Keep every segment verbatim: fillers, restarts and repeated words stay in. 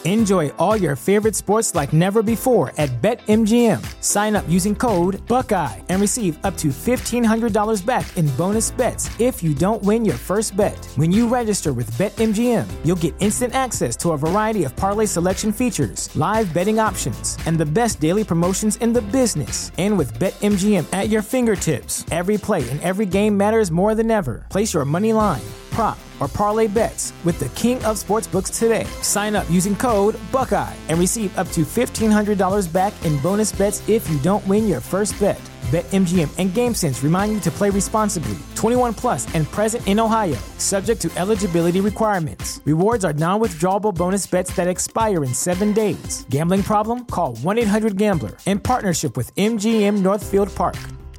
Enjoy all your favorite sports like never before at BetMGM. Sign up using code Buckeye and receive up to fifteen hundred dollars back in bonus bets if you don't win your first bet. When you register with BetMGM, you'll get instant access to a variety of parlay selection features, live betting options, and the best daily promotions in the business. And with BetMGM at your fingertips, every play and every game matters more than ever. Place your money line, prop, or parlay bets with the king of sportsbooks today. Sign up using code Buckeye and receive up to fifteen hundred dollars back in bonus bets if you don't win your first bet. BetMGM and GameSense remind you to play responsibly. twenty-one plus and present in Ohio, subject to eligibility requirements. Rewards are non-withdrawable bonus bets that expire in seven days. Gambling problem? Call one eight hundred gambler in partnership with M G M Northfield Park.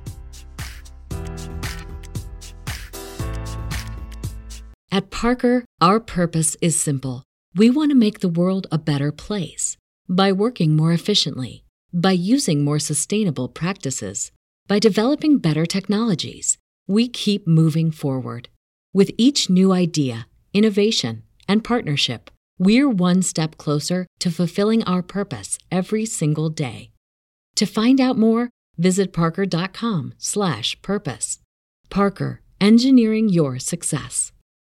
At Parker, our purpose is simple. We want to make the world a better place by working more efficiently, by using more sustainable practices, by developing better technologies. We keep moving forward. With each new idea, innovation, and partnership, we're one step closer to fulfilling our purpose every single day. To find out more, visit parker.com slash purpose. Parker, engineering your success.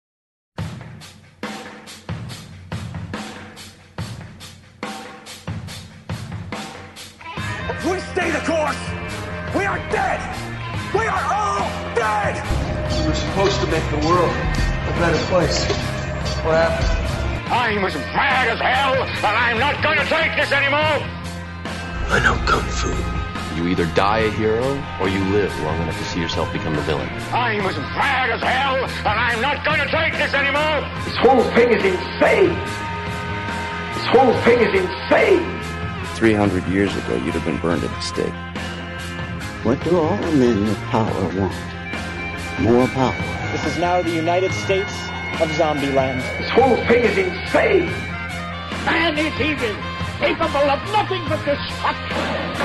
We stay the course! We are dead! We are all dead! We were supposed to make the world a better place. What happened? I'm as mad as hell, and I'm not going to take this anymore! I know Kung Fu. You either die a hero, or you live long enough to see yourself become the villain. I'm as mad as hell, and I'm not going to take this anymore! This whole thing is insane! This whole thing is insane! Three hundred years ago, you'd have been burned at the stake. What do all men with power want? More power. This is now the United States of Zombieland. This whole thing is insane! Man is evil, capable of nothing but destruction!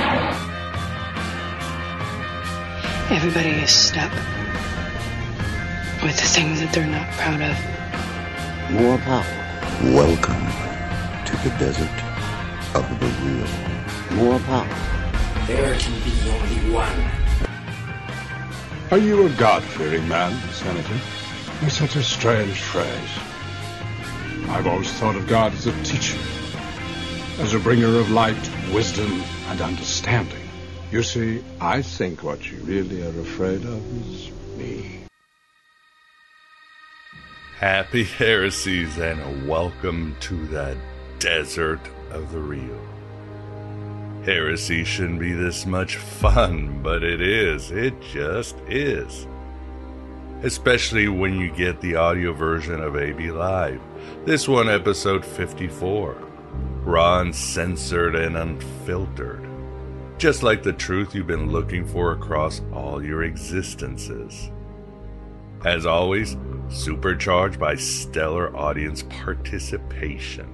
Everybody is stuck with the things that they're not proud of. More power. Welcome to the desert of the real. More power. There can be only one. Are you a God-fearing man, Senator? It's such a strange phrase. I've always thought of God as a teacher, as a bringer of light, wisdom, and understanding. You see, I think what you really are afraid of is me. Happy heresies and welcome to the desert of the real. Heresy shouldn't be this much fun, but it is. It just is. Especially when you get the audio version of A B Live. This one, episode fifty-four. Raw, uncensored, and unfiltered. Just like the truth you've been looking for across all your existences. As always, supercharged by stellar audience participation.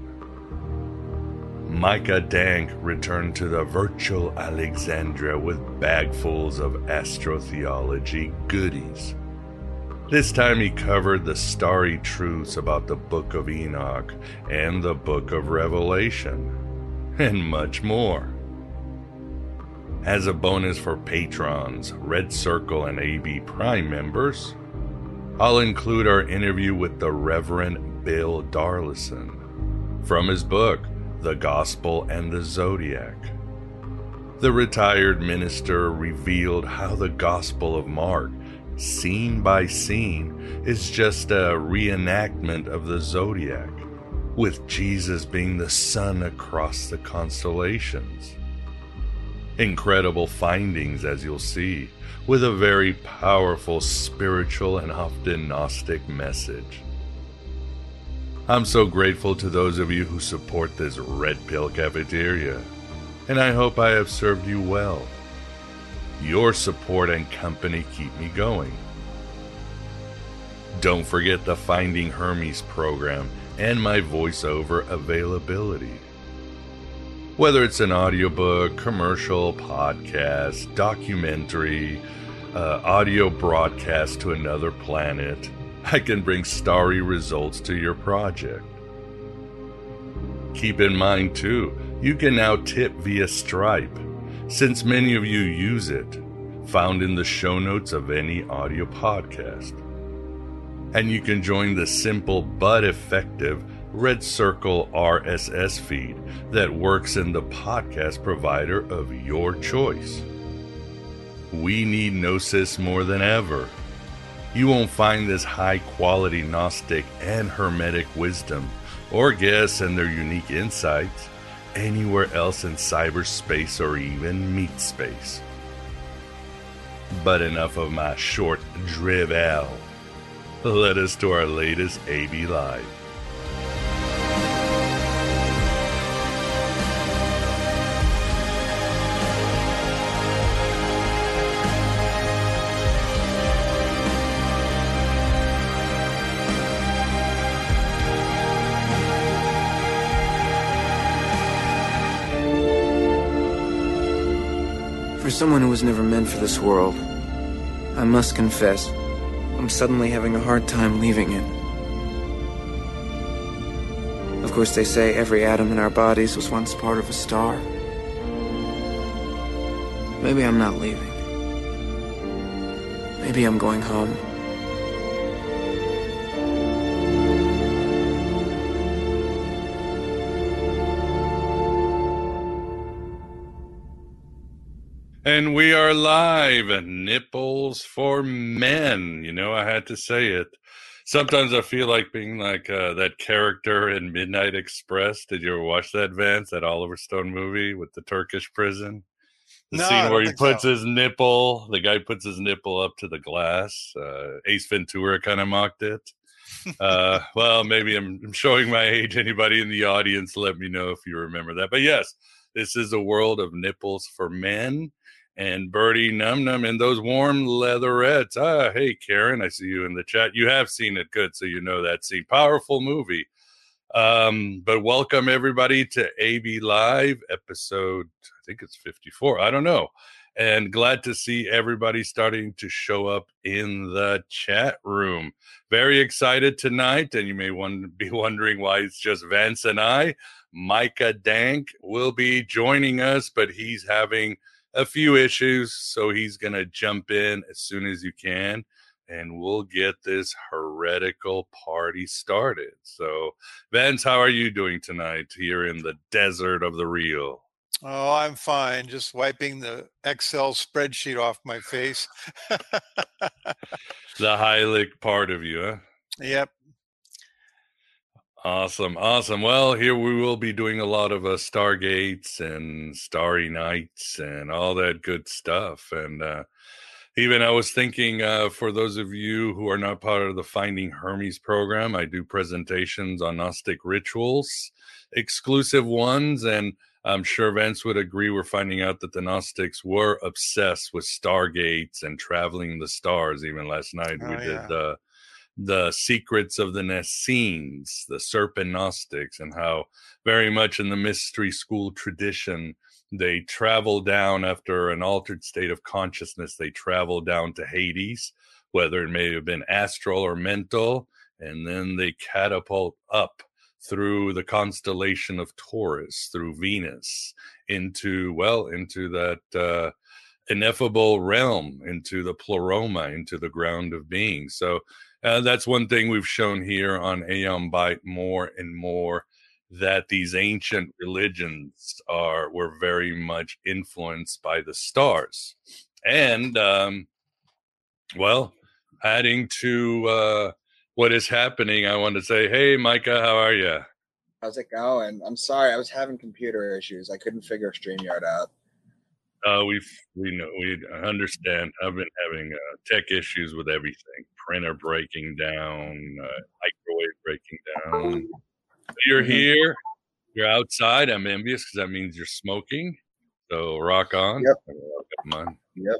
Micah Dank returned to the virtual Alexandria with bagfuls of astrotheology goodies. This time he covered the starry truths about the Book of Enoch and the Book of Revelation, and much more. As a bonus for patrons, Red Circle and A B Prime members, I'll include our interview with the Reverend Bill Darlison from his book, The Gospel and the Zodiac. The retired minister revealed how the Gospel of Mark, scene by scene, is just a reenactment of the Zodiac, with Jesus being the sun across the constellations. Incredible findings, as you'll see, with a very powerful spiritual and often Gnostic message. I'm so grateful to those of you who support this Red Pill Cafeteria, and I hope I have served you well. Your support and company keep me going. Don't forget the Finding Hermes program and my voiceover availability. Whether it's an audiobook, commercial, podcast, documentary, uh, audio broadcast to another planet, I can bring starry results to your project. Keep in mind, too, you can now tip via Stripe, since many of you use it, found in the show notes of any audio podcast. And you can join the simple but effective Red Circle R S S feed that works in the podcast provider of your choice. We need Gnosis more than ever. You won't find this high-quality Gnostic and Hermetic wisdom or guests and their unique insights anywhere else in cyberspace or even meat space. But enough of my short drivel. Let us to our latest A B Live. For someone who was never meant for this world, I must confess, I'm suddenly having a hard time leaving it. Of course, they say every atom in our bodies was once part of a star. Maybe I'm not leaving. Maybe I'm going home. And we are live. Nipples for men. You know, I had to say it. Sometimes I feel like being like uh, that character in Midnight Express. Did you ever watch that, Vance? That Oliver Stone movie with the Turkish prison? The no, scene where he puts so. his nipple, the guy puts his nipple up to the glass. Uh, Ace Ventura kind of mocked it. uh, well, maybe I'm, I'm showing my age. Anybody in the audience, let me know if you remember that. But yes, this is a world of nipples for men. And Birdie Num Num in those warm leatherettes. Ah, hey, Karen, I see you in the chat. You have seen it. Good, so you know that scene. Powerful movie. Um, but welcome, everybody, to A B Live, episode, I think it's fifty-four. I don't know. And glad to see everybody starting to show up in the chat room. Very excited tonight, and you may one, be wondering why it's just Vance and I. Micah Dank will be joining us, but he's having a few issues, so he's going to jump in as soon as you can, and we'll get this heretical party started. So, Vance, how are you doing tonight here in the desert of the real? Oh, I'm fine. Just wiping the Excel spreadsheet off my face. The Heilig part of you, huh? Yep. Awesome, awesome. Well, here we will be doing a lot of uh, Stargates and Starry Nights and all that good stuff. And uh, even I was thinking, uh, for those of you who are not part of the Finding Hermes program, I do presentations on Gnostic rituals, exclusive ones. And I'm sure Vance would agree, we're finding out that the Gnostics were obsessed with Stargates and traveling the stars. Even last night oh, we yeah. did uh, the secrets of the Nessenes, the serpent Gnostics, and how very much in the mystery school tradition, they travel down after an altered state of consciousness. They travel down to Hades, whether it may have been astral or mental, and then they catapult up through the constellation of Taurus, through Venus, into, well, into that uh, ineffable realm, into the pleroma, into the ground of being. So Uh, that's one thing we've shown here on Aeon Byte more and more, that these ancient religions are were very much influenced by the stars. And, um, well, adding to uh, what is happening, I want to say, hey, Micah, how are you? How's it going? I'm sorry, I was having computer issues. I couldn't figure StreamYard out. Uh, we we know we understand. I've been having uh, tech issues with everything: printer breaking down, uh, microwave breaking down. You're Mm-hmm. here. You're outside. I'm envious because that means you're smoking. So rock on. Yep. I've got mine. Yep.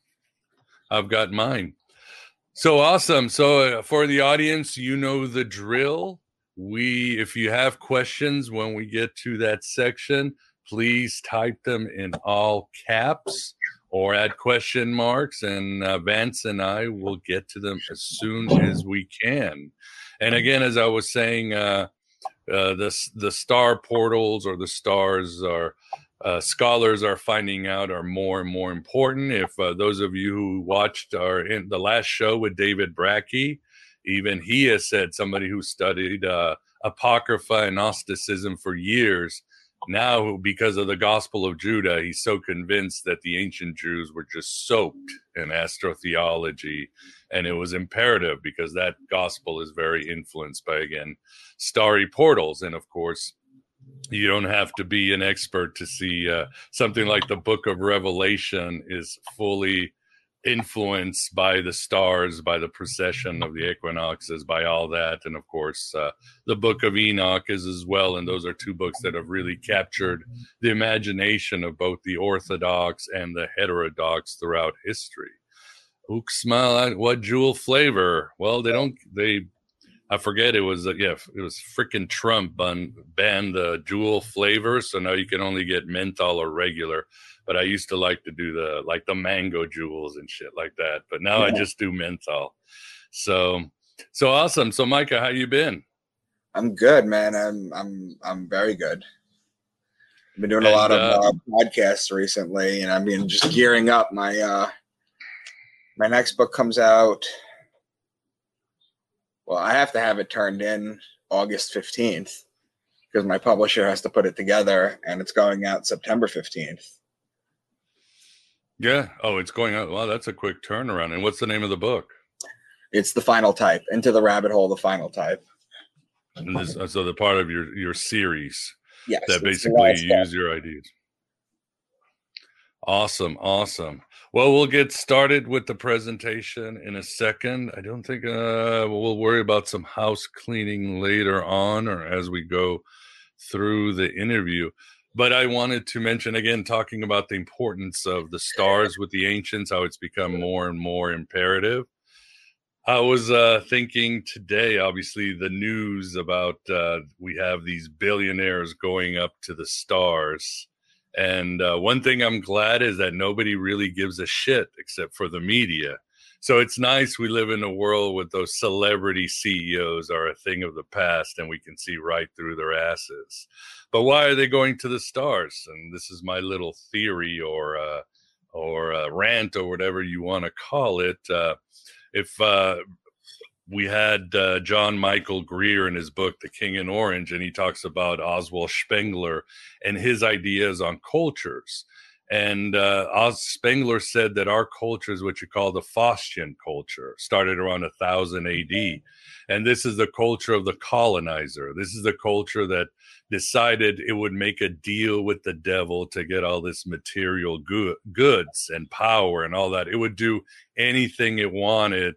I've got mine. So awesome. So uh, for the audience, you know the drill. We, if you have questions when we get to that section, please type them in all caps or add question marks, and uh, Vance and I will get to them as soon as we can. And again, as I was saying, uh, uh, the the star portals or the stars are uh, scholars are finding out are more and more important. If uh, those of you who watched our in the last show with David Brackey, even he has said, somebody who studied uh, Apocrypha and Gnosticism for years, now because of the Gospel of Judah, he's so convinced that the ancient Jews were just soaked in astrotheology, and it was imperative because that gospel is very influenced by, again, starry portals. And of course, you don't have to be an expert to see uh, something like the Book of Revelation is fully influenced by the stars, by the precession of the equinoxes, by all that. And of course, uh, the Book of Enoch is as well. And those are two books that have really captured the imagination of both the Orthodox and the heterodox throughout history. Uxmal, what jewel flavor? Well, they don't, they, I forget, it was, uh, yeah, it was freaking Trump ban- banned the jewel flavor. So now you can only get menthol or regular. But I used to like to do the, like the mango jewels and shit like that. But now yeah. I just do menthol. So, so awesome. So Micah, how you been? I'm good, man. I'm, I'm, I'm very good. I've been doing and, a lot of uh, uh, podcasts recently, and I've been just gearing up. My, uh, my next book comes out. Well, I have to have it turned in August fifteenth because my publisher has to put it together, and it's going out September fifteenth. Yeah. Oh, it's going out. Wow, that's a quick turnaround. And what's the name of the book? It's The Final Type. Into the Rabbit Hole, The Final Type. And this, so the part of your, your series yes, that basically you use your ideas. Awesome. Awesome. Well, we'll get started with the presentation in a second. I don't think uh, we'll worry about some house cleaning later on or as we go through the interview. But I wanted to mention, again, talking about the importance of the stars with the ancients, how it's become more and more imperative. I was uh, thinking today, obviously, the news about uh, we have these billionaires going up to the stars. And uh, one thing I'm glad is that nobody really gives a shit except for the media. So it's nice we live in a world with those celebrity C E Os are a thing of the past and we can see right through their asses. But why are they going to the stars? And this is my little theory or uh, or uh, rant or whatever you want to call it. Uh, if uh, we had uh, John Michael Greer in his book, The King in Orange, and he talks about Oswald Spengler and his ideas on cultures. And uh, Oz Spengler said that our culture is what you call the Faustian culture, started around one thousand A D. And this is the culture of the colonizer. This is the culture that decided it would make a deal with the devil to get all this material go- goods and power and all that. It would do anything it wanted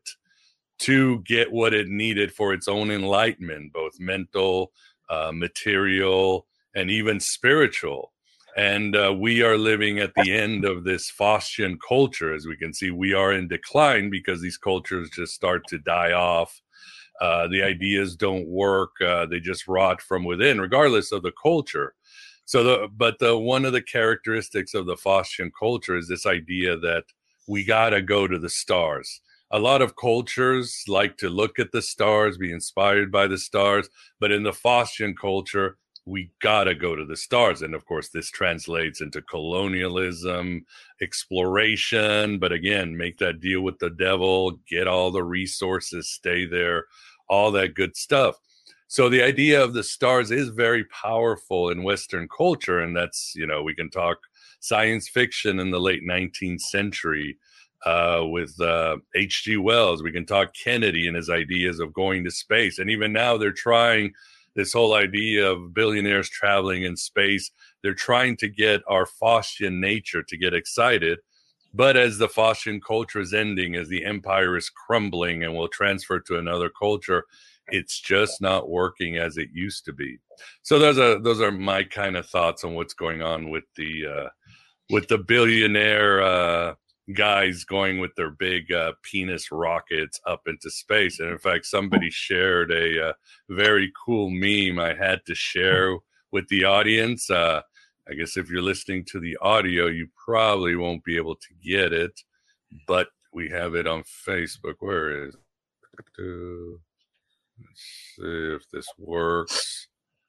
to get what it needed for its own enlightenment, both mental, uh, material, and even spiritual. And uh, we are living at the end of this Faustian culture. As we can see, we are in decline because these cultures just start to die off. Uh, the ideas don't work. Uh, they just rot from within, regardless of the culture. So, the, but the, one of the characteristics of the Faustian culture is this idea that we got to go to the stars. A lot of cultures like to look at the stars, be inspired by the stars. But in the Faustian culture, we gotta go to the stars. And of course, this translates into colonialism, exploration, but again, make that deal with the devil, get all the resources, stay there, all that good stuff. So the idea of the stars is very powerful in Western culture. And that's, you know, we can talk science fiction in the late nineteenth century uh, with uh, H G Wells. We can talk Kennedy and his ideas of going to space. And even now they're trying this whole idea of billionaires traveling in space. They're trying to get our Faustian nature to get excited. But as the Faustian culture is ending, as the empire is crumbling and will transfer to another culture, it's just not working as it used to be. So those are those are my kind of thoughts on what's going on with the uh, with the billionaire uh, guys going with their big uh, penis rockets up into space. And in fact, somebody shared a uh, very cool meme I had to share with the audience. Uh, I guess if you're listening to the audio, you probably won't be able to get it, but we have it on Facebook. Where is it? Let's see if this works.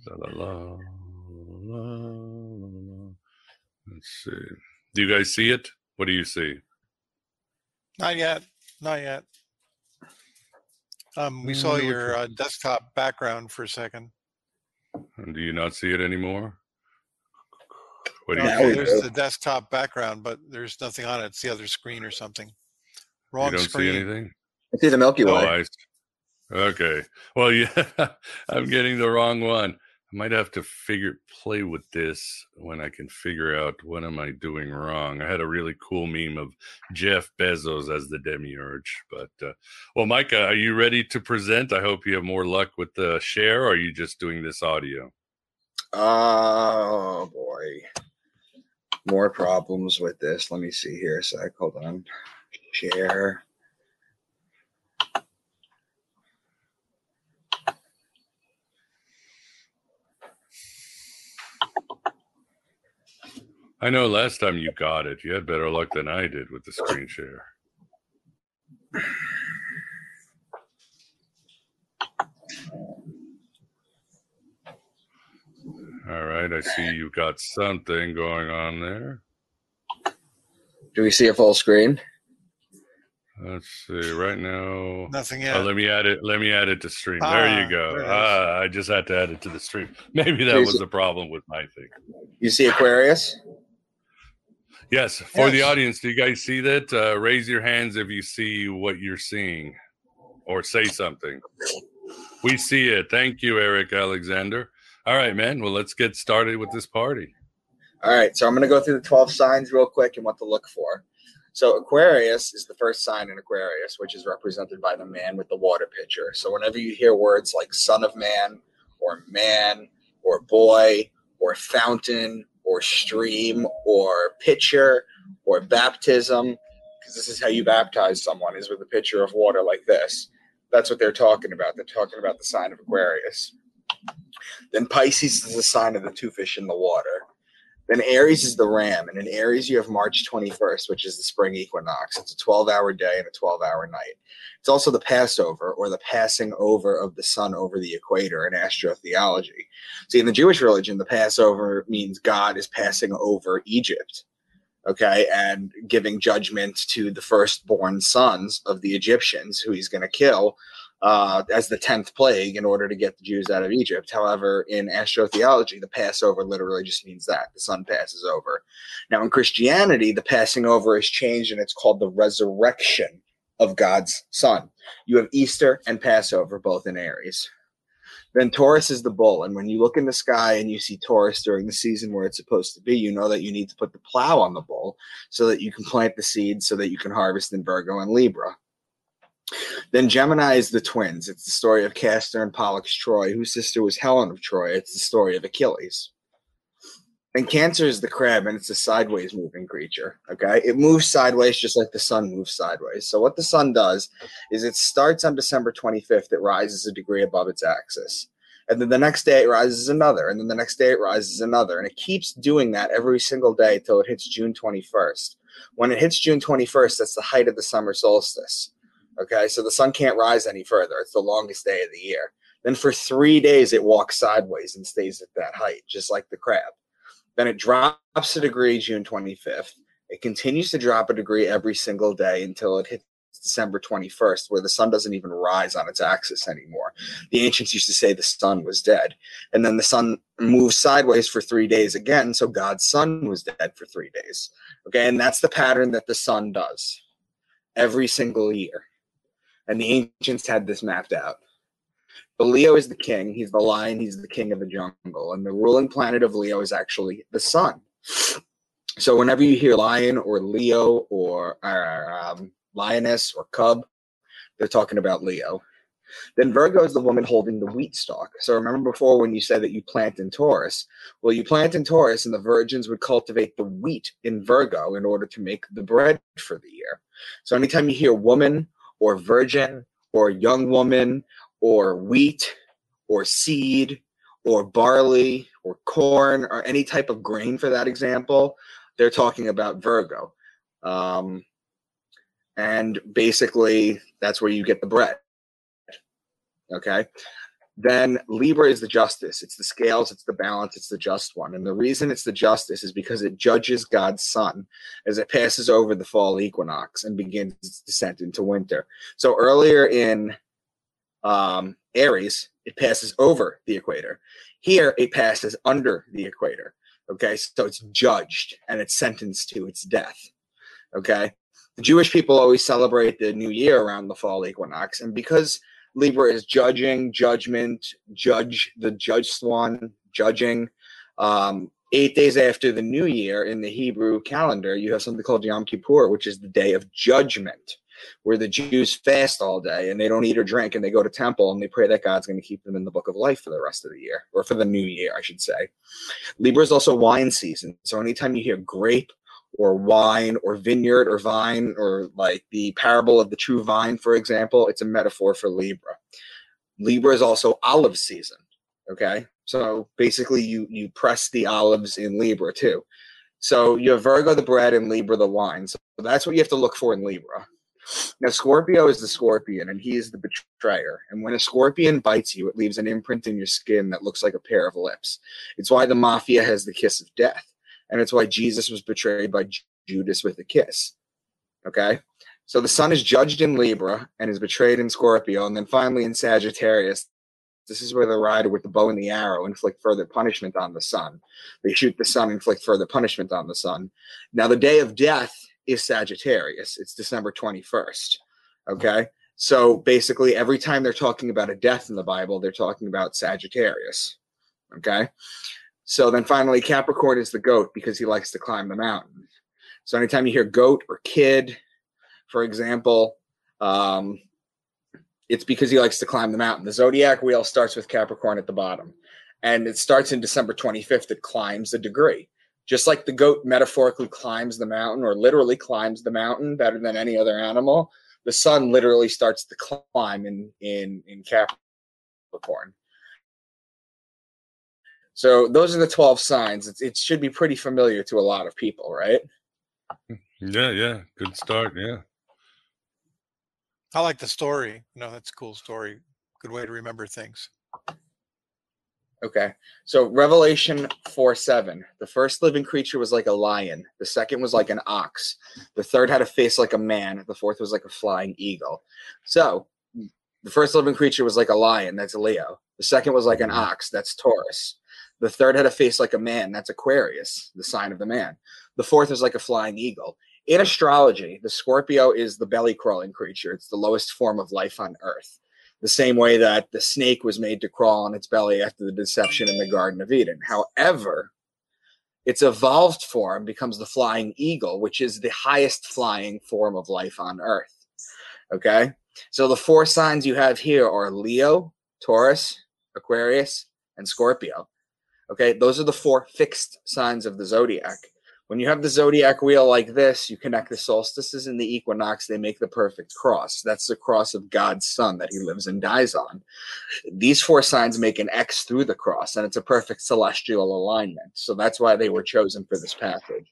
La, la, la, la, la, la. Let's see. Do you guys see it? What do you see? Not yet. Not yet. Um, we saw your uh, desktop background for a second. And do you not see it anymore? What do you Okay, see? there's the desktop background, but there's nothing on it. It's the other screen or something. Wrong you don't screen. see anything? I see the Milky Way. Oh, I, okay. Well, yeah, I'm getting the wrong one. I might have to figure play with this when I can figure out what am I doing wrong. I had a really cool meme of Jeff Bezos as the demiurge. But, uh, well, Micah, are you ready to present? I hope you have more luck with the share, or are you just doing this audio? Oh, boy. More problems with this. Let me see here a sec. Hold on. Share. I know last time you got it, you had better luck than I did with the screen share. All right, I see you got something going on there. Do we see a full screen? Let's see. Right now, nothing yet. Oh, let me add it. Let me add it to stream. Ah, there you go. there Ah, I just had to add it to the stream. Maybe that was the problem with my thing. You see Aquarius? Yes. For Yes. the audience, do you guys see that? Uh, raise your hands if you see what you're seeing, or say something. We see it. Thank you, Eric Alexander. All right, man. Well, let's get started with this party. All right, so I'm going to go through the twelve signs real quick and what to look for. So Aquarius is the first sign in Aquarius, which is represented by the man with the water pitcher. So whenever you hear words like son of man or man or boy or fountain or stream or pitcher or baptism, because this is how you baptize someone, is with a pitcher of water like this. That's what they're talking about. They're talking about the sign of Aquarius. Then Pisces is the sign of the two fish in the water. Then Aries is the ram, and in Aries you have March twenty-first, which is the spring equinox. It's a twelve-hour day and a twelve-hour night. It's also the Passover, or the passing over of the sun over the equator in astrotheology. See, in the Jewish religion, the Passover means God is passing over Egypt, okay, and giving judgment to the firstborn sons of the Egyptians, who he's going to kill Uh, as the tenth plague in order to get the Jews out of Egypt. However, in astrotheology, the Passover literally just means that. The sun passes over. Now, in Christianity, the passing over is changed, and it's called the resurrection of God's son. You have Easter and Passover, both in Aries. Then Taurus is the bull, and when you look in the sky and you see Taurus during the season where it's supposed to be, you know that you need to put the plow on the bull so that you can plant the seeds so that you can harvest in Virgo and Libra. Then Gemini is the twins. It's the story of Castor and Pollux Troy, whose sister was Helen of Troy. It's the story of Achilles. And Cancer is the crab, and it's a sideways moving creature. Okay, it moves sideways just like the sun moves sideways. So what the sun does is it starts on December twenty-fifth. It rises a degree above its axis. And then the next day it rises another. And then the next day it rises another. And it keeps doing that every single day till it hits June twenty-first. When it hits June twenty-first, that's the height of the summer solstice. Okay, so the sun can't rise any further. It's the longest day of the year. Then for three days, it walks sideways and stays at that height, just like the crab. Then it drops a degree June twenty-fifth. It continues to drop a degree every single day until it hits December twenty-first, where the sun doesn't even rise on its axis anymore. The ancients used to say the sun was dead. And then the sun moves sideways for three days again, so God's son was dead for three days. Okay, and that's the pattern that the sun does every single year. And the ancients had this mapped out. But Leo is the king. He's the lion. He's the king of the jungle. And the ruling planet of Leo is actually the sun. So whenever you hear lion or Leo or uh, um, lioness or cub, they're talking about Leo. Then Virgo is the woman holding the wheat stalk. So remember before when you said that you plant in Taurus? Well, you plant in Taurus and the virgins would cultivate the wheat in Virgo in order to make the bread for the year. So anytime you hear woman or virgin or young woman or wheat or seed or barley or corn or any type of grain for that example, they're talking about Virgo. Um, and basically that's where you get the bread. Okay. Then Libra is the justice. It's the scales, it's the balance, it's the just one. And the reason it's the justice is because it judges God's sun as it passes over the fall equinox and begins its descent into winter. So earlier in um, Aries, it passes over the equator. Here, it passes under the equator. Okay, so it's judged and it's sentenced to its death. Okay, the Jewish people always celebrate the new year around the fall equinox. And because Libra is judging, judgment, judge, the judge swan, judging. Um, eight days after the new year in the Hebrew calendar, you have something called Yom Kippur, which is the day of judgment, where the Jews fast all day and they don't eat or drink and they go to temple and they pray that God's going to keep them in the book of life for the rest of the year, or for the new year, I should say. Libra is also wine season. So anytime you hear grape or wine or vineyard or vine, or like the parable of the true vine, for example, it's a metaphor for Libra. Libra is also olive season. Okay, so basically you you press the olives in Libra too. So you have Virgo the bread and Libra the wine. So that's what you have to look for in Libra. Now Scorpio is the scorpion and he is the betrayer. And when a scorpion bites you, it leaves an imprint in your skin that looks like a pair of lips. It's why the mafia has the kiss of death. And it's why Jesus was betrayed by Judas with a kiss. Okay? So the sun is judged in Libra and is betrayed in Scorpio. And then finally in Sagittarius, this is where the rider with the bow and the arrow inflict further punishment on the sun. They shoot the sun, inflict further punishment on the sun. Now the day of death is Sagittarius. It's December twenty-first. Okay? So basically every time they're talking about a death in the Bible, they're talking about Sagittarius. Okay? So then finally, Capricorn is the goat because he likes to climb the mountain. So anytime you hear goat or kid, for example, um, it's because he likes to climb the mountain. The zodiac wheel starts with Capricorn at the bottom. And it starts in December twenty-fifth. It climbs a degree. Just like the goat metaphorically climbs the mountain, or literally climbs the mountain better than any other animal, the sun literally starts to climb in, in, in Capricorn. So those are the twelve signs. It's, it should be pretty familiar to a lot of people, right? Yeah, yeah. Good start, yeah. I like the story. No, that's a cool story. Good way to remember things. Okay. So Revelation four seven. The first living creature was like a lion. The second was like an ox. The third had a face like a man. The fourth was like a flying eagle. So the first living creature was like a lion. That's Leo. The second was like an ox. That's Taurus. The third had a face like a man. That's Aquarius, the sign of the man. The fourth is like a flying eagle. In astrology, the Scorpio is the belly-crawling creature. It's the lowest form of life on Earth. The same way that the snake was made to crawl on its belly after the deception in the Garden of Eden. However, its evolved form becomes the flying eagle, which is the highest flying form of life on Earth. Okay? So the four signs you have here are Leo, Taurus, Aquarius, and Scorpio. Okay, those are the four fixed signs of the zodiac. When you have the zodiac wheel like this, you connect the solstices and the equinox, they make the perfect cross. That's the cross of God's sun that he lives and dies on. These four signs make an X through the cross, and it's a perfect celestial alignment. So that's why they were chosen for this passage.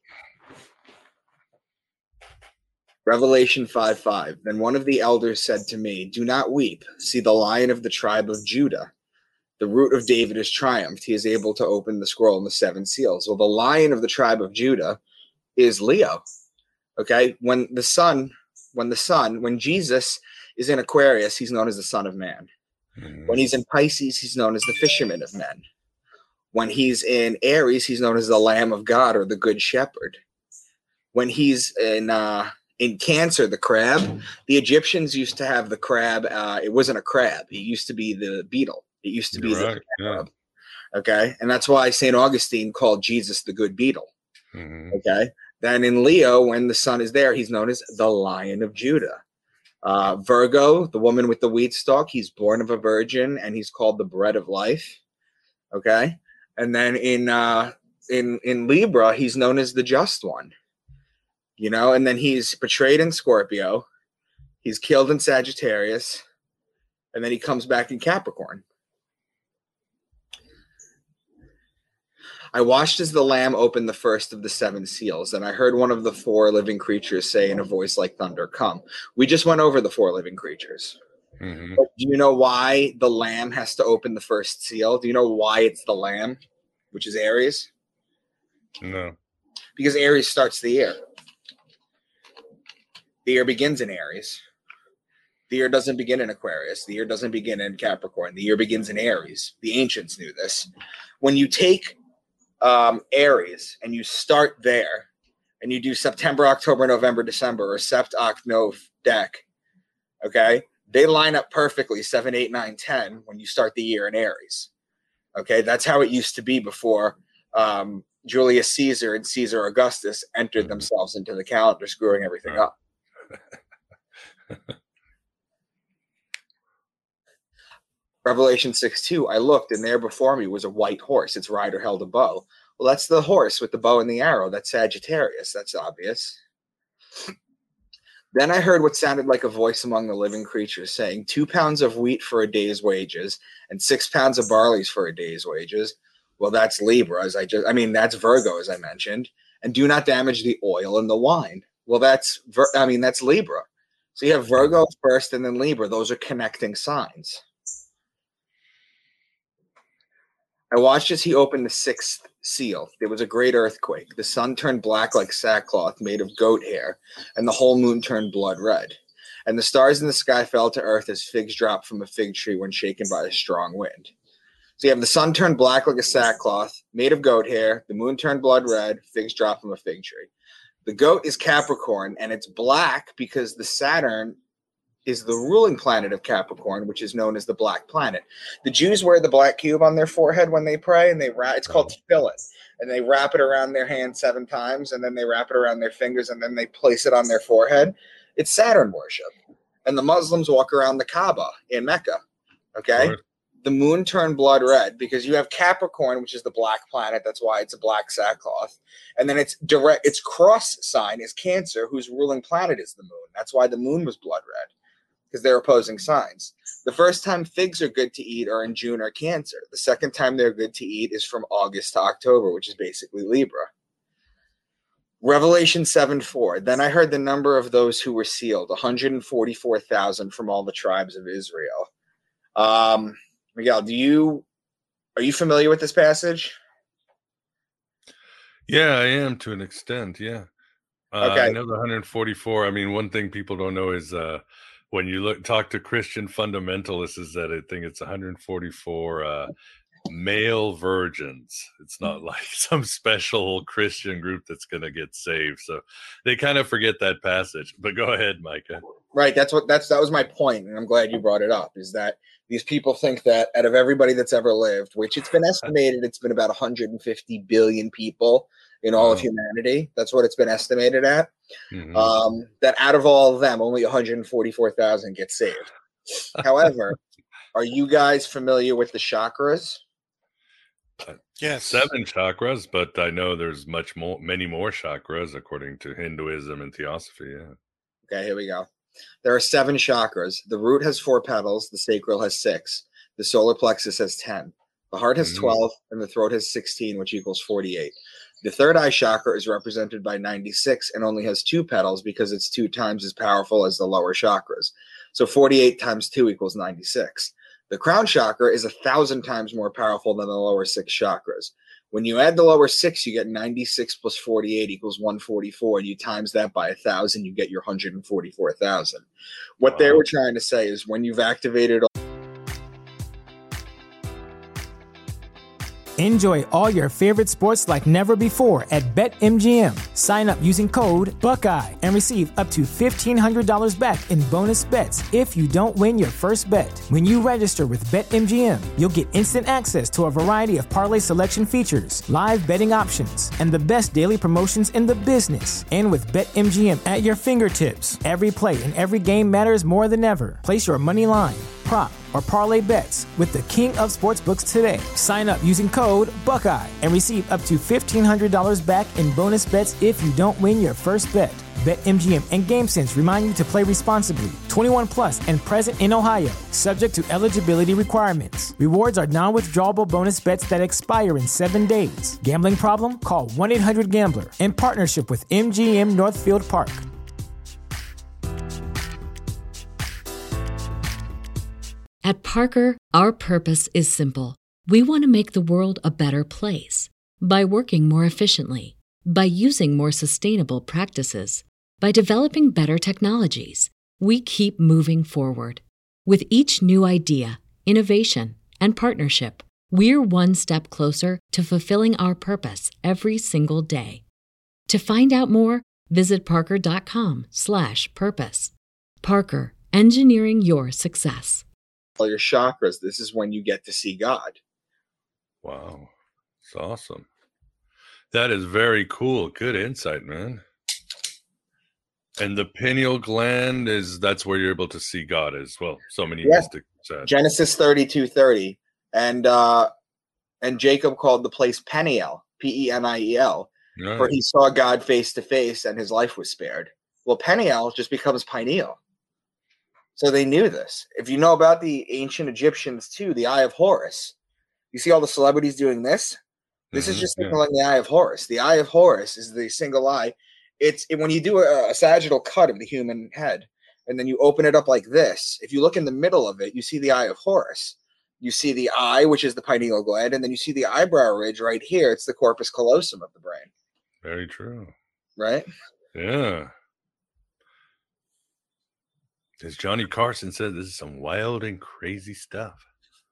Revelation five five. Then one of the elders said to me, "Do not weep. See, the Lion of the tribe of Judah, the root of David, has triumphed. He is able to open the scroll and the seven seals." Well, the Lion of the tribe of Judah is Leo. Okay, when the sun, when the sun, when Jesus is in Aquarius, he's known as the Son of Man. Mm-hmm. When he's in Pisces, he's known as the Fisherman of Men. When he's in Aries, he's known as the Lamb of God, or the Good Shepherd. When he's in uh, in Cancer, the crab, the Egyptians used to have the crab. Uh, it wasn't a crab. It used to be the beetle. It used to be You're the right, yeah. Okay, and that's why Saint Augustine called Jesus the good beetle. Mm-hmm. Okay, then in Leo, when the sun is there, he's known as the Lion of Judah. Uh, Virgo, the woman with the wheat stalk, he's born of a virgin, and he's called the bread of life. Okay, and then in uh, in in Libra, he's known as the just one. You know, and then he's betrayed in Scorpio, he's killed in Sagittarius, and then he comes back in Capricorn. I watched as the Lamb opened the first of the seven seals, and I heard one of the four living creatures say in a voice like thunder, "Come." We just went over the four living creatures. Mm-hmm. But do you know why the lamb has to open the first seal? Do you know why it's the lamb, which is Aries? No. Because Aries starts the year. The year begins in Aries. The year doesn't begin in Aquarius. The year doesn't begin in Capricorn. The year begins in Aries. The ancients knew this. When you take um, Aries and you start there, and you do September, October, November, December, or Sept, Oct, Nov, Dec, okay? They line up perfectly, seven, eight, nine, ten, when you start the year in Aries. Okay, that's how it used to be before um, Julius Caesar and Caesar Augustus entered mm-hmm. themselves into the calendar, screwing everything up. Revelation six two, I looked, and there before me was a white horse. Its rider held a bow. Well, that's the horse with the bow and the arrow. That's Sagittarius. That's obvious. Then I heard what sounded like a voice among the living creatures saying, two pounds of wheat for a day's wages and six pounds of barley for a day's wages. Well, that's Libra, as I just, I mean, that's Virgo, as I mentioned. And do not damage the oil and the wine. Well, that's, I mean, that's Libra. So you have Virgo first and then Libra. Those are connecting signs. I watched as he opened the sixth seal. There was a great earthquake. The sun turned black like sackcloth made of goat hair, and the whole moon turned blood red. And the stars in the sky fell to earth as figs drop from a fig tree when shaken by a strong wind. So you have the sun turned black like a sackcloth made of goat hair. The moon turned blood red. Figs drop from a fig tree. The goat is Capricorn, and it's black because the Saturn is the ruling planet of Capricorn, which is known as the black planet. The Jews wear the black cube on their forehead when they pray, and they wrap, it's called tefillin, and they wrap it around their hand seven times, and then they wrap it around their fingers, and then they place it on their forehead. It's Saturn worship. And the Muslims walk around the Kaaba in Mecca, okay? Sure. The moon turned blood red because you have Capricorn, which is the black planet. That's why it's a black sackcloth. And then its direct, its cross sign is Cancer, whose ruling planet is the moon. That's why the moon was blood red, because they're opposing signs. The first time figs are good to eat are in June or Cancer. The second time they're good to eat is from August to October, which is basically Libra. Revelation seven four. Then I heard the number of those who were sealed, one hundred forty-four thousand from all the tribes of Israel. Um, Miguel, do you are you familiar with this passage? Yeah, I am to an extent, yeah. Uh, okay. I know the one hundred forty-four. I mean, one thing people don't know is uh, when you look talk to Christian fundamentalists is that I think it's one hundred forty-four uh, male virgins. It's not like some special Christian group that's going to get saved. So they kind of forget that passage. But go ahead, Micah. Right. That's what that's that was my point, and I'm glad you brought it up. Is that these people think that out of everybody that's ever lived, which it's been estimated, it's been about one hundred fifty billion people in all oh. of humanity. That's what it's been estimated at. Mm-hmm. Um, that out of all of them, only one hundred forty-four thousand get saved. However, are you guys familiar with the chakras? Yes. Seven chakras, but I know there's much more, many more chakras according to Hinduism and Theosophy. Yeah. Okay, here we go. There are seven chakras. The root has four petals. The sacral has six. The solar plexus has ten. The heart has mm-hmm. twelve, and the throat has sixteen, which equals forty-eight. The third eye chakra is represented by ninety-six and only has two petals because it's two times as powerful as the lower chakras. So forty-eight times two equals ninety-six. The crown chakra is a thousand times more powerful than the lower six chakras. When you add the lower six, you get ninety-six plus forty-eight equals one hundred forty-four, and you times that by a thousand, you get your one hundred forty-four thousand. What wow. they were trying to say is when you've activated all Enjoy all your favorite sports like never before at BetMGM. Sign up using code Buckeye and receive up to fifteen hundred dollars back in bonus bets if you don't win your first bet. When you register with BetMGM, you'll get instant access to a variety of parlay selection features, live betting options, and the best daily promotions in the business. And with BetMGM at your fingertips, every play and every game matters more than ever. Place your money line, prop, or parlay bets with the king of sportsbooks today. Sign up using code Buckeye and receive up to fifteen hundred dollars back in bonus bets if you don't win your first bet. BetMGM and GameSense remind you to play responsibly. twenty-one plus and present in Ohio, subject to eligibility requirements. Rewards are non-withdrawable bonus bets that expire in seven days. Gambling problem? Call one eight hundred gambler in partnership with M G M Northfield Park. At Parker, our purpose is simple. We want to make the world a better place by working more efficiently, by using more sustainable practices, by developing better technologies. We keep moving forward. With each new idea, innovation, and partnership, we're one step closer to fulfilling our purpose every single day. To find out more, visit parker.com slash purpose. Parker, engineering your success. All your chakras, this is when you get to see God. Wow. It's awesome. That is very cool. Good insight, man. And the pineal gland is, that's where you're able to see God as well. So many yeah. mystics said. Genesis thirty-two thirty. And uh and Jacob called the place Peniel, P E N I E L, right. For he saw God face to face and his life was spared. Well, Peniel just becomes pineal. So they knew this. If you know about the ancient Egyptians too, the Eye of Horus. You see all the celebrities doing this? This mm-hmm, is just yeah. like the Eye of Horus. The Eye of Horus is the single eye. It's it, when you do a, a sagittal cut of the human head, and then you open it up like this. If you look in the middle of it, you see the Eye of Horus. You see the eye, which is the pineal gland, and then you see the eyebrow ridge right here. It's the corpus callosum of the brain. Very true. Right? Yeah. As Johnny Carson said, this is some wild and crazy stuff.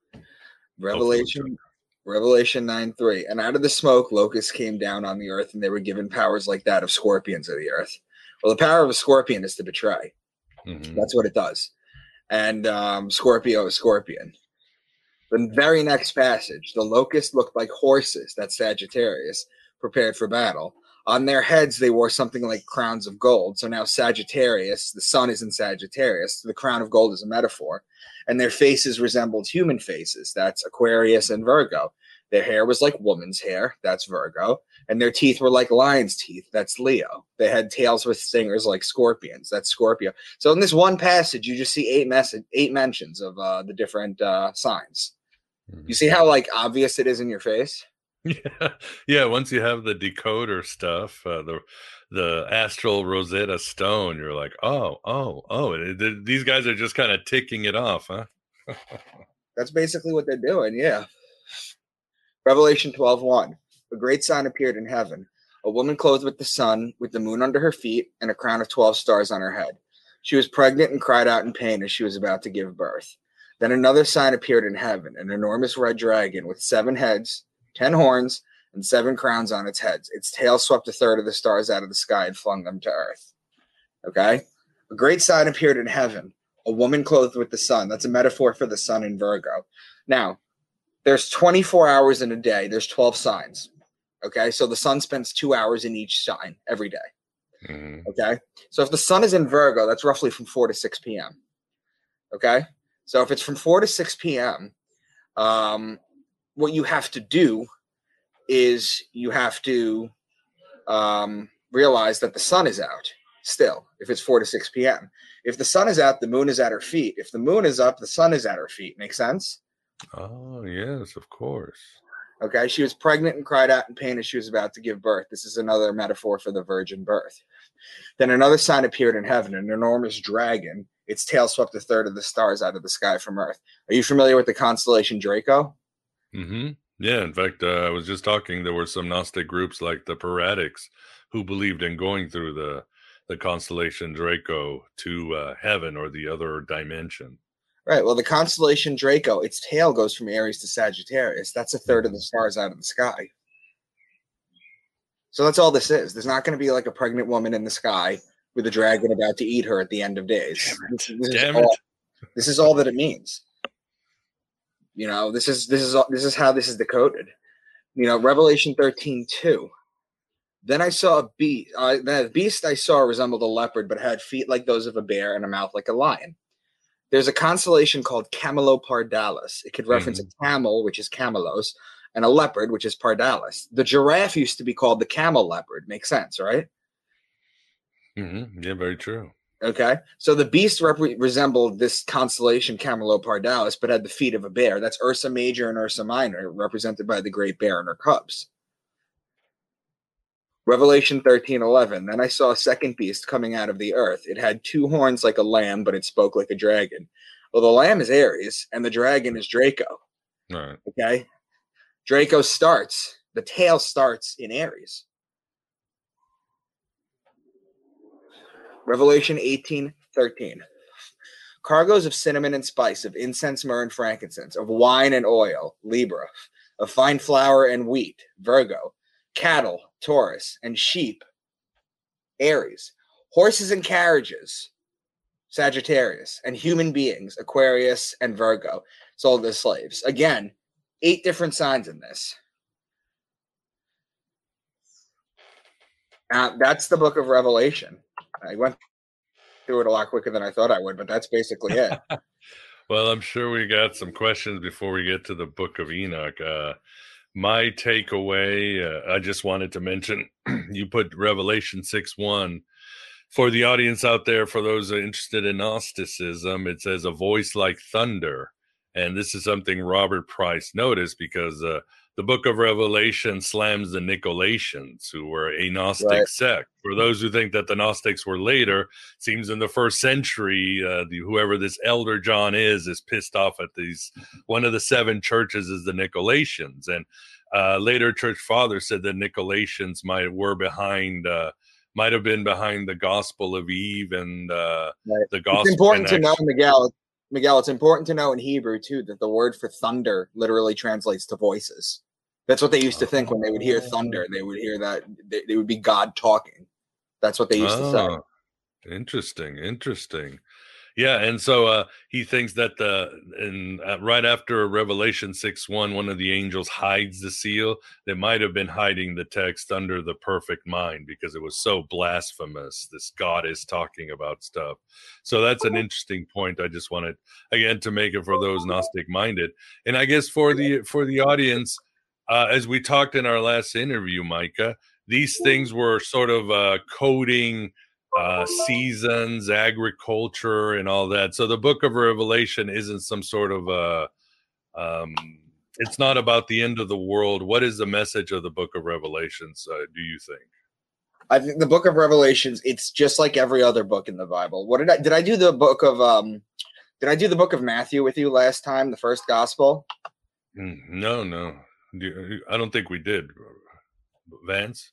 Revelation, Revelation nine three. And out of the smoke, locusts came down on the earth, and they were given powers like that of scorpions of the earth. Well, the power of a scorpion is to betray. Mm-hmm. That's what it does. And um, Scorpio is scorpion. The very next passage, the locusts looked like horses, that's Sagittarius, prepared for battle. On their heads, they wore something like crowns of gold. So now Sagittarius, the sun is in Sagittarius. The crown of gold is a metaphor. And their faces resembled human faces. That's Aquarius and Virgo. Their hair was like woman's hair. That's Virgo. And their teeth were like lion's teeth. That's Leo. They had tails with stingers like scorpions. That's Scorpio. So in this one passage, you just see eight message, eight mentions of uh, the different uh, signs. You see how like obvious it is in your face? Yeah, yeah. Once you have the decoder stuff, uh, the the astral Rosetta Stone, you're like, oh, oh, oh. It, it, these guys are just kind of ticking it off, huh? That's basically what they're doing. Yeah. Revelation twelve one. A great sign appeared in heaven: a woman clothed with the sun, with the moon under her feet, and a crown of twelve stars on her head. She was pregnant and cried out in pain as she was about to give birth. Then another sign appeared in heaven, an enormous red dragon with seven heads, ten horns, and seven crowns on its heads. Its tail swept a third of the stars out of the sky and flung them to earth. Okay? A great sign appeared in heaven, a woman clothed with the sun. That's a metaphor for the sun in Virgo. Now, there's twenty-four hours in a day. There's twelve signs. Okay? So the sun spends two hours in each sign every day. Mm-hmm. Okay? So if the sun is in Virgo, that's roughly from four to six p.m. Okay? So if it's from four to six p.m., um, what you have to do is you have to um, realize that the sun is out still, if it's four to six p.m. If the sun is out, the moon is at her feet. If the moon is up, the sun is at her feet. Make sense? Oh, yes, of course. Okay, she was pregnant and cried out in pain as she was about to give birth. This is another metaphor for the virgin birth. Then another sign appeared in heaven, an enormous dragon. Its tail swept a third of the stars out of the sky from Earth. Are you familiar with the constellation Draco? Mm-hmm. Yeah, in fact, uh, I was just talking, there were some Gnostic groups like the Paradics who believed in going through the, the constellation Draco to uh, heaven or the other dimension. Right. Well, the constellation Draco, its tail goes from Aries to Sagittarius. That's a third of the stars out of the sky. So that's all this is. There's not going to be like a pregnant woman in the sky with a dragon about to eat her at the end of days. This, this, Damn is all, it. this is all that it means. You know, this is this is all, this is how this is decoded. You know, Revelation thirteen two. Then I saw a beast. Uh, the beast I saw resembled a leopard, but had feet like those of a bear and a mouth like a lion. There's a constellation called Camelopardalis. It could reference mm-hmm. a camel, which is Camelos, and a leopard, which is Pardalis. The giraffe used to be called the camel leopard. Makes sense, right? Mm-hmm. Yeah, very true. Okay, so the beast rep- resembled this constellation Camelopardalis, but had the feet of a bear. That's Ursa Major and Ursa Minor, represented by the great bear and her cubs. Revelation thirteen eleven. Then I saw a second beast coming out of the earth. It had two horns like a lamb, but it spoke like a dragon. Well, the lamb is Aries, and the dragon is Draco. All right. Okay? Draco starts, the tail starts in Aries. Revelation eighteen thirteen. Cargoes of cinnamon and spice, of incense, myrrh, and frankincense, of wine and oil, Libra, of fine flour and wheat, Virgo, cattle, Taurus, and sheep, Aries, horses and carriages, Sagittarius, and human beings, Aquarius and Virgo, sold as slaves. Again, eight different signs in this. Uh, that's the book of Revelation. I went through it a lot quicker than I thought I would, but that's basically it. Well, I'm sure we got some questions before we get to the book of Enoch. Uh, my takeaway, uh, I just wanted to mention, you put Revelation six one. For the audience out there, for those interested in Gnosticism, it says a voice like thunder. And this is something Robert Price noticed because uh, the book of Revelation slams the Nicolaitans, who were a Gnostic Right. sect. For those who think that the Gnostics were later, seems in the first century, uh, the, whoever this Elder John is, is pissed off at these. One of the seven churches is the Nicolaitans. And uh, later church fathers said that Nicolaitans might were behind... Uh, might have been behind the Gospel of Eve and uh, Right. the Gospel. It's important to and know, action. Miguel, Miguel, it's important to know in Hebrew, too, that the word for thunder literally translates to voices. That's what they used to think when they would hear thunder. They would hear that they, they would be God talking. That's what they used to say. Oh, interesting, interesting. Yeah, and so uh, he thinks that the in uh, right after Revelation six one, one of the angels hides the seal. They might have been hiding the text under the perfect mind because it was so blasphemous. This God is talking about stuff. So that's an interesting point. I just wanted again to make it for those Gnostic minded, and I guess for the for the audience, uh, as we talked in our last interview, Micah, these things were sort of uh, coding. Uh, seasons, agriculture, and all that. So the book of Revelation isn't some sort of uh um, it's not about the end of the world. What is the message of the book of Revelations, uh, do you think? I think the book of Revelations, it's just like every other book in the Bible. What did I, did I do the book of, um, did I do the book of Matthew with you last time, the first gospel? Mm, no, no. Do- I don't think we did. Vance?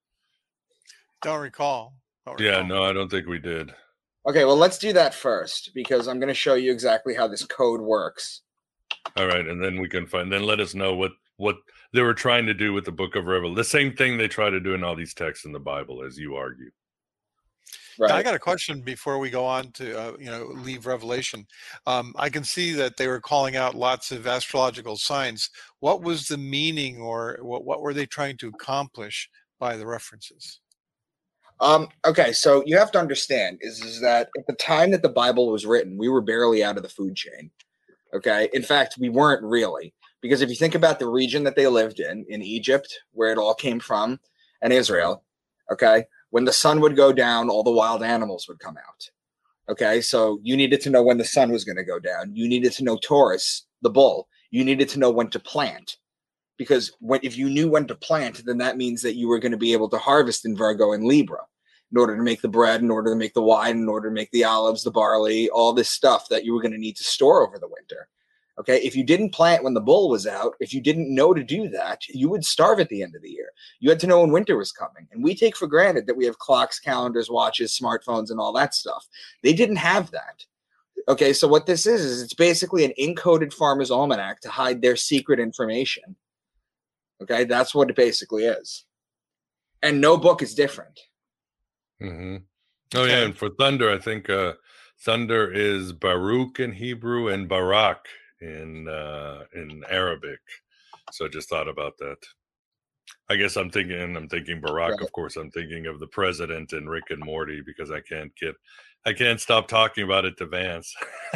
Don't recall. Don't Yeah, recall. no, I don't think we did. Okay, well, let's do that first because I'm going to show you exactly how this code works. All right, and then we can find, then let us know what, what they were trying to do with the book of Revelation. The same thing they try to do in all these texts in the Bible, as you argue. Right. Now, I got a question before we go on to, uh, you know, leave Revelation. Um, I can see that they were calling out lots of astrological signs. What was the meaning or what, what were they trying to accomplish by the references? Um, okay, so you have to understand is, is that at the time that the Bible was written, we were barely out of the food chain. Okay. In fact, we weren't really, because if you think about the region that they lived in, in Egypt, where it all came from, and Israel, okay, when the sun would go down, all the wild animals would come out. Okay, so you needed to know when the sun was going to go down. You needed to know Taurus, the bull. You needed to know when to plant. Because when, if you knew when to plant, then that means that you were going to be able to harvest in Virgo and Libra in order to make the bread, in order to make the wine, in order to make the olives, the barley, all this stuff that you were going to need to store over the winter. Okay, if you didn't plant when the bull was out, if you didn't know to do that, you would starve at the end of the year. You had to know when winter was coming. And we take for granted that we have clocks, calendars, watches, smartphones, and all that stuff. They didn't have that. Okay, so what this is, is it's basically an encoded farmer's almanac to hide their secret information. Okay, that's what it basically is. And no book is different. Mm-hmm. Oh, yeah, and for thunder, I think uh, thunder is Baruch in Hebrew and Barak in uh, in Arabic. So I just thought about that. I guess I'm thinking, I'm thinking Barak, right. Of course, I'm thinking of the president in Rick and Morty because I can't get, I can't stop talking about it to Vance.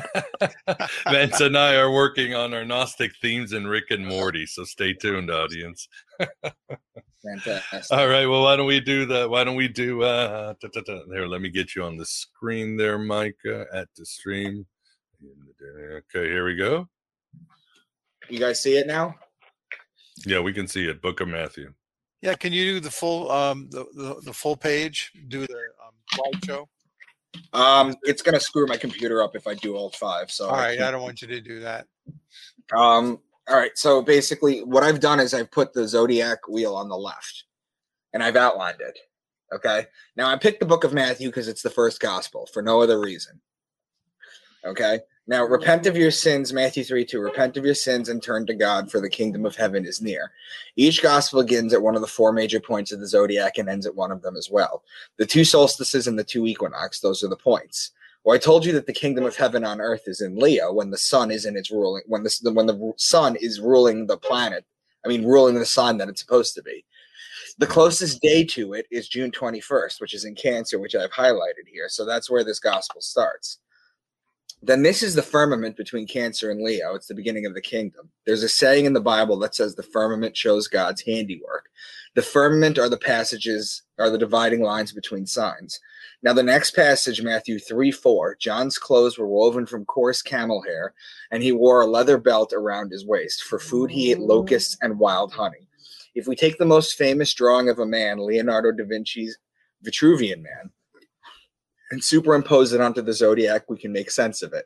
Vance and I are working on our Gnostic themes in Rick and Morty, so stay tuned, audience. Fantastic. All right, well, why don't we do that? Why don't we do, uh, ta, ta, ta. There, let me get you on the screen there, Micah, at the stream. Okay, here we go. You guys see it now? Yeah, we can see it. Book of Matthew. Yeah, can you do the full um the, the, the full page? Do the um, slideshow? Um, it's gonna screw my computer up if I do alt five. So all right, I, I don't want you to do that. Um, all right. So basically, what I've done is I've put the zodiac wheel on the left, and I've outlined it. Okay. Now I picked the book of Matthew because it's the first gospel for no other reason. Okay. Now repent of your sins, Matthew three two. Repent of your sins and turn to God, for the kingdom of heaven is near. Each gospel begins at one of the four major points of the zodiac and ends at one of them as well. The two solstices and the two equinox, those are the points. Well, I told you that the kingdom of heaven on earth is in Leo when the sun is in its ruling, when the, when the sun is ruling the planet. I mean, ruling the sign that it's supposed to be. The closest day to it is June twenty-first, which is in Cancer, which I've highlighted here. So that's where this gospel starts. Then this is the firmament between Cancer and Leo. It's the beginning of the kingdom. There's a saying in the Bible that says the firmament shows God's handiwork. The firmament are the passages, are the dividing lines between signs. Now the next passage, Matthew three four, John's clothes were woven from coarse camel hair, and he wore a leather belt around his waist. For food he ate locusts and wild honey. If we take the most famous drawing of a man, Leonardo da Vinci's Vitruvian Man, and superimpose it onto the zodiac, we can make sense of it.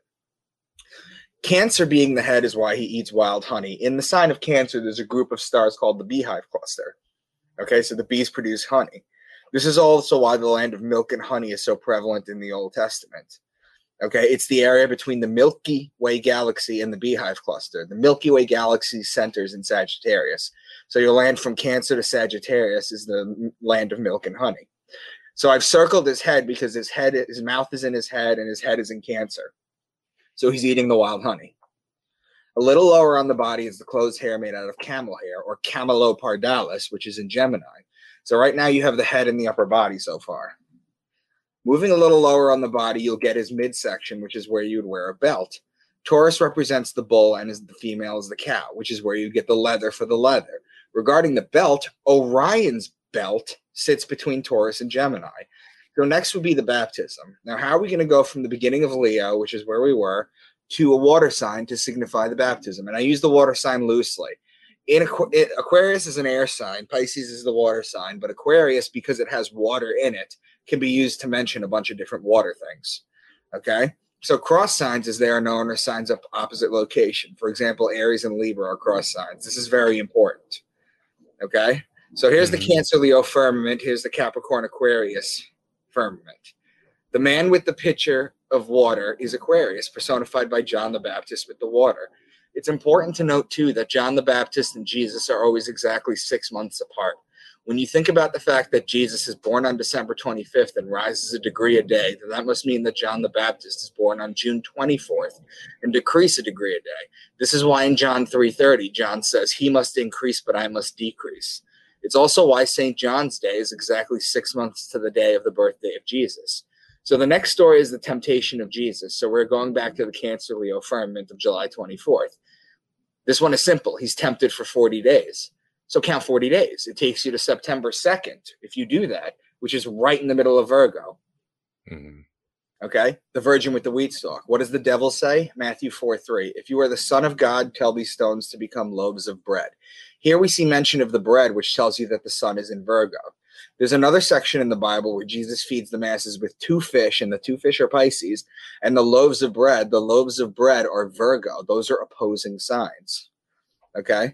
Cancer being the head is why he eats wild honey. In the sign of Cancer, there's a group of stars called the Beehive Cluster. Okay, so the bees produce honey. This is also why the land of milk and honey is so prevalent in the Old Testament. Okay, it's the area between the Milky Way galaxy and the Beehive Cluster. The Milky Way galaxy centers in Sagittarius. So your land from Cancer to Sagittarius is the land of milk and honey. So I've circled his head because his head, his mouth is in his head, and his head is in Cancer. So he's eating the wild honey. A little lower on the body is the closed hair made out of camel hair, or Camelopardalis, which is in Gemini. So right now you have the head and the upper body so far. Moving a little lower on the body, you'll get his midsection, which is where you would wear a belt. Taurus represents the bull, and the female is the cow, which is where you get the leather for the leather. Regarding the belt, Orion's belt sits between Taurus and Gemini. So next would be the baptism. Now, how are we going to go from the beginning of Leo, which is where we were, to a water sign to signify the baptism? And I use the water sign loosely. In Aqu- it, Aquarius is an air sign. Pisces is the water sign. But Aquarius, because it has water in it, can be used to mention a bunch of different water things. Okay? So cross signs, as they are known, are signs of opposite location. For example, Aries and Libra are cross signs. This is very important. Okay? So here's the Cancer Leo firmament. Here's the Capricorn Aquarius firmament. The man with the pitcher of water is Aquarius, personified by John the Baptist with the water. It's important to note, too, that John the Baptist and Jesus are always exactly six months apart. When you think about the fact that Jesus is born on December twenty-fifth and rises a degree a day, then that must mean that John the Baptist is born on June twenty-fourth and decrease a degree a day. This is why in John three thirty, John says, he must increase, but I must decrease. It's also why Saint John's Day is exactly six months to the day of the birthday of Jesus. So the next story is the temptation of Jesus. So we're going back to the Cancer Leo firmament of July twenty-fourth. This one is simple. He's tempted for forty days. So count forty days. It takes you to September second if you do that, which is right in the middle of Virgo. Mm-hmm. Okay? The virgin with the wheat stalk. What does the devil say? Matthew four three. If you are the Son of God, tell these stones to become loaves of bread. Here we see mention of the bread, which tells you that the sun is in Virgo. There's another section in the Bible where Jesus feeds the masses with two fish, and the two fish are Pisces, and the loaves of bread, the loaves of bread are Virgo. Those are opposing signs. Okay?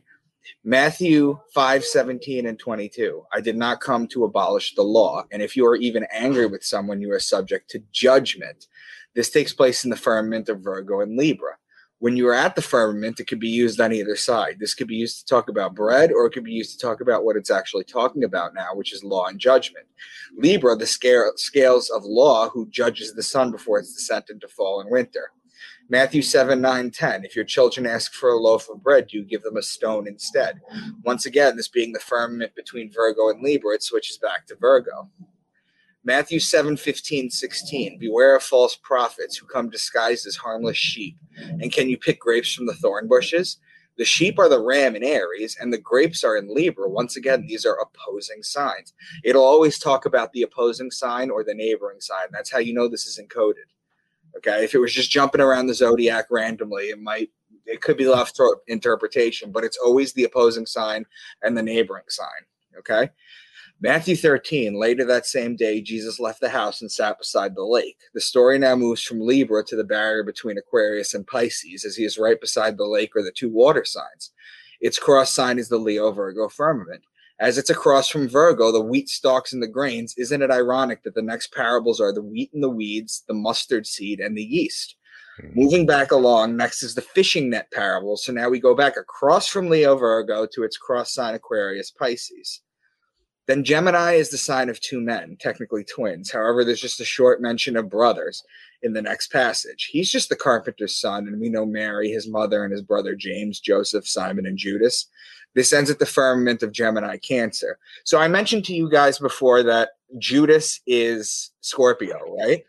Matthew five seventeen and twenty-two. I did not come to abolish the law, and if you are even angry with someone, you are subject to judgment. This takes place in the firmament of Virgo and Libra. When you are at the firmament, it could be used on either side. This could be used to talk about bread, or it could be used to talk about what it's actually talking about now, which is law and judgment. Libra, the scale, scales of law, who judges the sun before its descent into fall and winter. Matthew seven, nine, ten. If your children ask for a loaf of bread, do you give them a stone instead? Once again, this being the firmament between Virgo and Libra, it switches back to Virgo. Matthew seven, fifteen, sixteen. Beware of false prophets who come disguised as harmless sheep. And can you pick grapes from the thorn bushes? The sheep are the ram in Aries, and the grapes are in Libra. Once again, these are opposing signs. It'll always talk about the opposing sign or the neighboring sign. That's how you know this is encoded. Okay, if it was just jumping around the zodiac randomly, it might, it could be left to interpretation, but it's always the opposing sign and the neighboring sign. Okay. Matthew thirteen, later that same day, Jesus left the house and sat beside the lake. The story now moves from Libra to the barrier between Aquarius and Pisces, as he is right beside the lake or the two water signs. Its cross sign is the Leo-Virgo firmament. As it's across from Virgo, the wheat stalks and the grains, isn't it ironic that the next parables are the wheat and the weeds, the mustard seed, and the yeast? Mm-hmm. Moving back along, next is the fishing net parable. So now we go back across from Leo-Virgo to its cross sign Aquarius Pisces. Then Gemini is the sign of two men, technically twins. However, there's just a short mention of brothers in the next passage. He's just the carpenter's son, and we know Mary, his mother, and his brother James, Joseph, Simon, and Judas. This ends at the firmament of Gemini Cancer. So I mentioned to you guys before that Judas is Scorpio, right?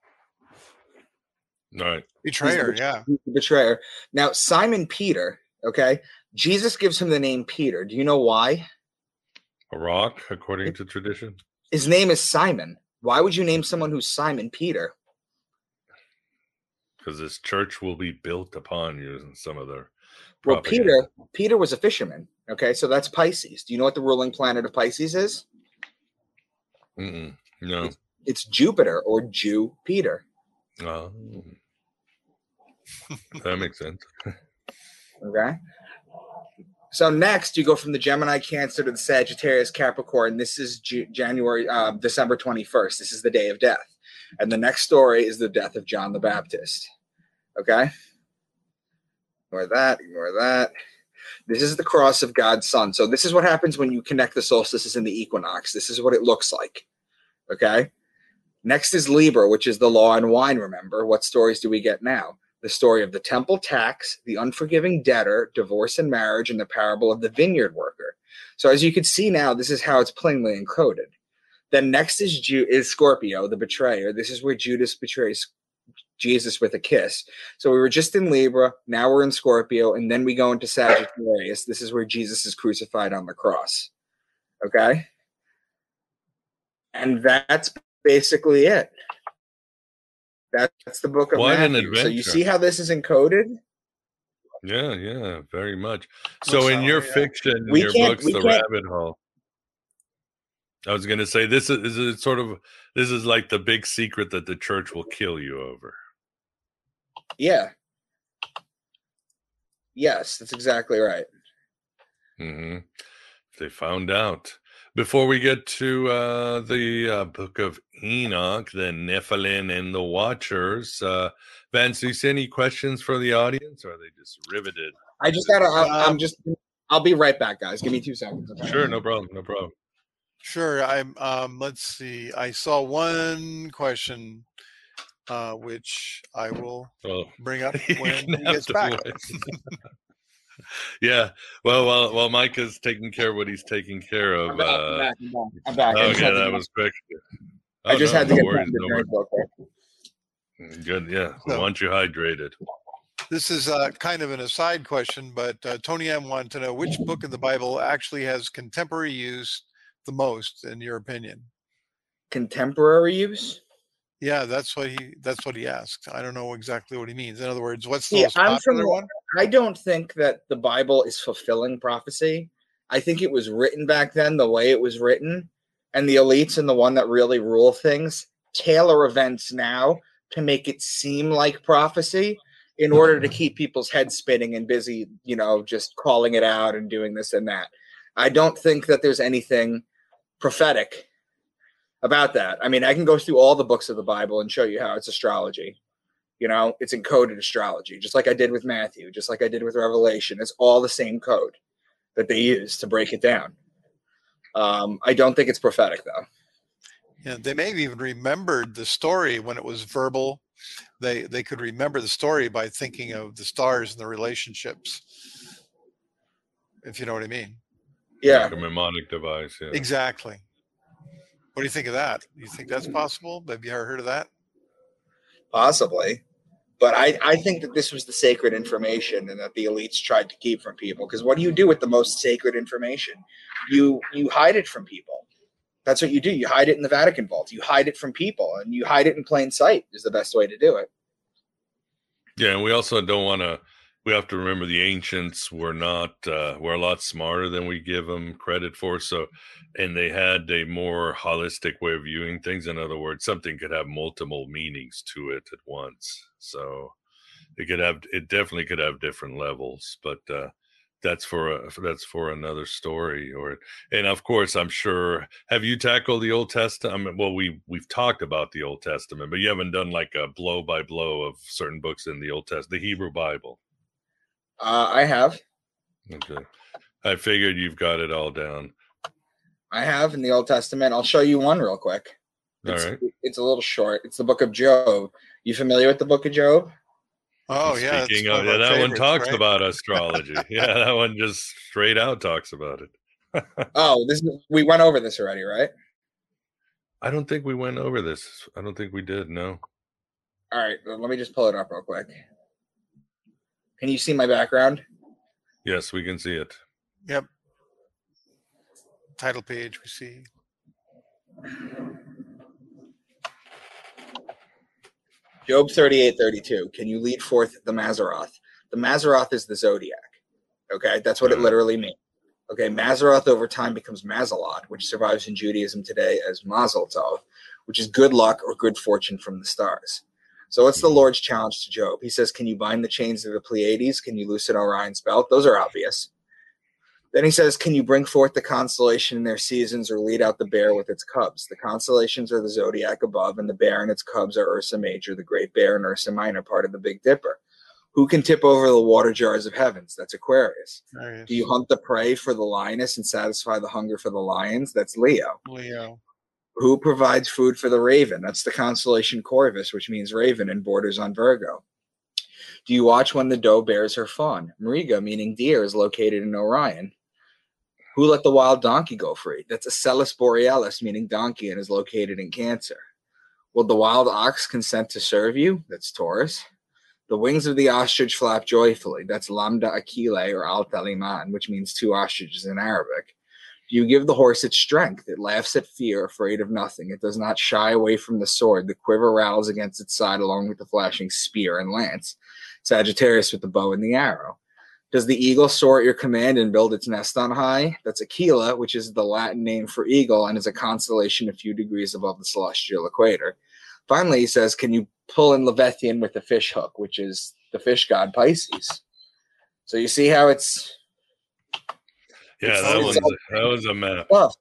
Right. Betrayer, the, yeah. The betrayer. Now, Simon Peter, okay, Jesus gives him the name Peter. Do you know why? A rock, according to tradition. His name is Simon. Why would you name someone who's Simon Peter? Because this church will be built upon you and some of their Well, propaganda. Peter, Peter was a fisherman. Okay, so that's Pisces. Do you know what the ruling planet of Pisces is? Mm-mm, no. It's, it's Jupiter or Jew Peter. Oh. That makes sense. Okay. So next, you go from the Gemini Cancer to the Sagittarius Capricorn. This is G- January, uh, December twenty-first. This is the day of death. And the next story is the death of John the Baptist. Okay? Ignore that, ignore that. This is the cross of God's Son. So this is what happens when you connect the solstices and the equinox. This is what it looks like. Okay? Next is Libra, which is the law and wine, remember. What stories do we get now? The story of the temple tax, the unforgiving debtor, divorce and marriage, and the parable of the vineyard worker. So as you can see now, this is how it's plainly encoded. Then next is Ju- is Scorpio, the betrayer. This is where Judas betrays Jesus with a kiss. So we were just in Libra, now we're in Scorpio, and then we go into Sagittarius. This is where Jesus is crucified on the cross. Okay? And that's basically it. That's the book of What an Matthew. So you adventure. see how this is encoded? Yeah, yeah, very much. So in so, your yeah. fiction, We your can't- books, we The can't- Rabbit Hole. I was going to say this is, is it sort of this is like the big secret that the church will kill you over. Yeah. Yes, that's exactly right. Mm-hmm. If they found out. Before we get to uh, the uh, book of Enoch, the Nephilim and the Watchers, uh, Vance, do you see any questions for the audience, or are they just riveted? I just gotta. I, I'm Um, just. I'll be right back, guys. Give me two seconds. Okay? Sure, no problem, no problem. Sure. I'm. Um, let's see. I saw one question, uh, which I will Well, bring up you when can he have gets to back. wait. Yeah, well, while while Micah's taking care of what he's taking care I'm of. back. Uh, I'm back. I'm back. I'm back. I oh, just yeah, had to that get- was quick. I Oh, just no, had to no get worries, something to no drink real quick. Good, yeah. We So- want you hydrated. This is uh, kind of an aside question, but uh, Tony M wanted to know which book in the Bible actually has contemporary use the most, in your opinion. Contemporary use? Yeah, that's what he. That's what he asked. I don't know exactly what he means. In other words, what's the See, most I'm from popular the- one? I don't think that the Bible is fulfilling prophecy. I think it was written back then the way it was written, and the elites and the one that really rule things tailor events now to make it seem like prophecy in order to keep people's heads spinning and busy, you know, just calling it out and doing this and that. I don't think that there's anything prophetic about that. I mean, I can go through all the books of the Bible and show you how it's astrology. You know, it's encoded astrology, just like I did with Matthew, just like I did with Revelation. It's all the same code that they use to break it down. Um, I don't think it's prophetic, though. Yeah, they may have even remembered the story when it was verbal. They they could remember the story by thinking of the stars and the relationships, if you know what I mean. Yeah. Like a mnemonic device, yeah. Exactly. What do you think of that? You think that's possible? Have you ever heard of that? Possibly. But I, I think that this was the sacred information and that the elites tried to keep from people. Because what do you do with the most sacred information? You you hide it from people. That's what you do. You hide it in the Vatican vault. You hide it from people, and you hide it in plain sight is the best way to do it. Yeah, and we also don't want to we have to remember the ancients were not uh, were a lot smarter than we give them credit for. So, and they had a more holistic way of viewing things. In other words, something could have multiple meanings to it at once. So, it could have it definitely could have different levels. But uh, that's for a, that's for another story. Or and of course, I'm sure. Have you tackled the Old Testament? Well, we we've talked about the Old Testament, but you haven't done like a blow by blow of certain books in the Old Testament, the Hebrew Bible. Uh, I have. Okay. I figured you've got it all down. I have in the Old Testament. I'll show you one real quick. It's, all right. It's a little short. It's the book of Job. You familiar with the book of Job? Oh, yeah. Speaking of, yeah, that one talks right? about astrology. Yeah, that one just straight out talks about it. Oh, this is, we went over this already, right? I don't think we went over this. I don't think we did, no. All right. Let me just pull it up real quick. Can you see my background? Yes, we can see it. Yep. Title page we see. Job thirty-eight thirty-two. Can you lead forth the Mazzaroth? The Mazzaroth is the zodiac. Okay, that's what it literally means. Okay, Mazzaroth over time becomes Mazalot, which survives in Judaism today as Mazel Tov, which is good luck or good fortune from the stars. So what's the Lord's challenge to Job? He says, can you bind the chains of the Pleiades? Can you loosen Orion's belt? Those are obvious. Then he says, can you bring forth the constellation in their seasons or lead out the bear with its cubs? The constellations are the zodiac above, and the bear and its cubs are Ursa Major, the Great Bear, and Ursa Minor, part of the Big Dipper. Who can tip over the water jars of heavens? That's Aquarius. Aquarius. Do you hunt the prey for the lioness and satisfy the hunger for the lions? That's Leo. Leo. Who provides food for the raven? That's the constellation Corvus, which means raven and borders on Virgo. Do you watch when the doe bears her fawn? Mariga, meaning deer, is located in Orion. Who let the wild donkey go free? That's Acellus Borealis, meaning donkey, and is located in Cancer. Will the wild ox consent to serve you? That's Taurus. The wings of the ostrich flap joyfully. That's Lambda Achille or Al Taliman, which means two ostriches in Arabic. You give the horse its strength. It laughs at fear, afraid of nothing. It does not shy away from the sword. The quiver rattles against its side along with the flashing spear and lance. Sagittarius with the bow and the arrow. Does the eagle soar at your command and build its nest on high? That's Aquila, which is the Latin name for eagle and is a constellation a few degrees above the celestial equator. Finally, he says, can you pull in Leviathan with the fish hook, which is the fish god Pisces? So you see how it's... Yeah, it's, that it's was all, a, that was a map. Well,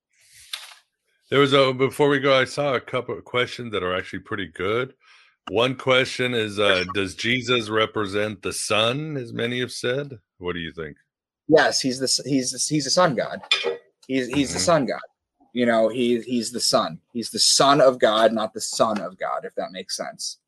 there was a before we go. I saw a couple of questions that are actually pretty good. One question is: uh, does Jesus represent the sun, as many have said? What do you think? Yes, he's the he's the, he's the sun god. He's he's mm-hmm. the sun god. You know, he he's the son. He's the son of God, not the son of God. If that makes sense.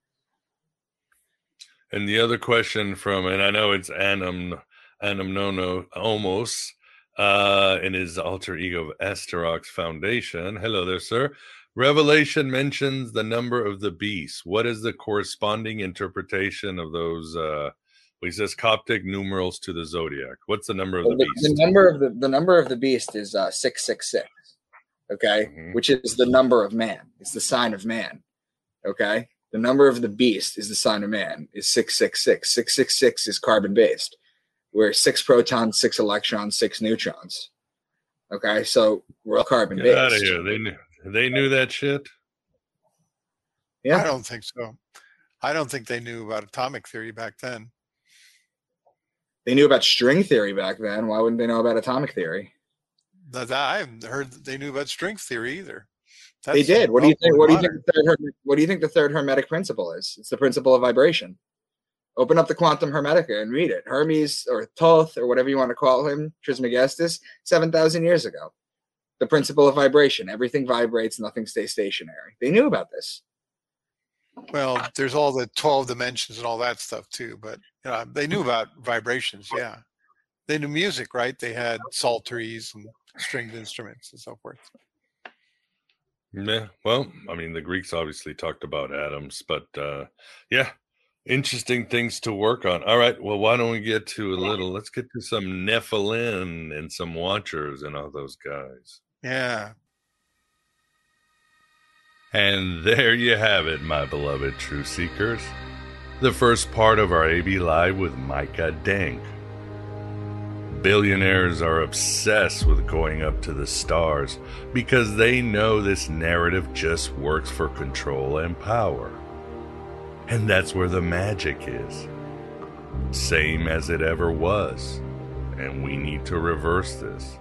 And the other question from, and I know it's Anam Anam Nono Omos. Uh, in his alter ego of Asterox Foundation. Hello there, sir. Revelation mentions the number of the beast. What is the corresponding interpretation of those? Uh, well, he says Coptic numerals to the zodiac. What's the number of the, the beast? The number of the the number of the beast is uh, six six six. Okay, mm-hmm. Which is the number of man. It's the sign of man. Okay, the number of the beast is the sign of man. Is six six six. Six six six is carbon based. We're six protons, six electrons, six neutrons. Okay, so we're all carbon based. Get out of here. They knew they knew that shit. Yeah, I don't think so. I don't think they knew about atomic theory back then. They knew about string theory back then. Why wouldn't they know about atomic theory? That, I haven't heard that they knew about string theory either. That's they did. What do you think? What do you think? The third, what do you think the third Hermetic principle is? It's the principle of vibration. Open up the Quantum Hermetica and read it. Hermes or Thoth or whatever you want to call him, Trismegistus, seven thousand years ago. The principle of vibration. Everything vibrates, nothing stays stationary. They knew about this. Well, there's all the twelve dimensions and all that stuff too, but you know, they knew about vibrations, yeah. They knew music, right? They had psalteries and stringed instruments and so forth. Yeah, well, I mean, the Greeks obviously talked about atoms, but uh, yeah. Interesting things to work on. All right. Well, why don't we get to a little, let's get to some Nephilim and some Watchers and all those guys. Yeah. And there you have it, my beloved True Seekers. The first part of our A B Live with Micah Denk. Billionaires are obsessed with going up to the stars because they know this narrative just works for control and power. And that's where the magic is. Same as it ever was. And we need to reverse this.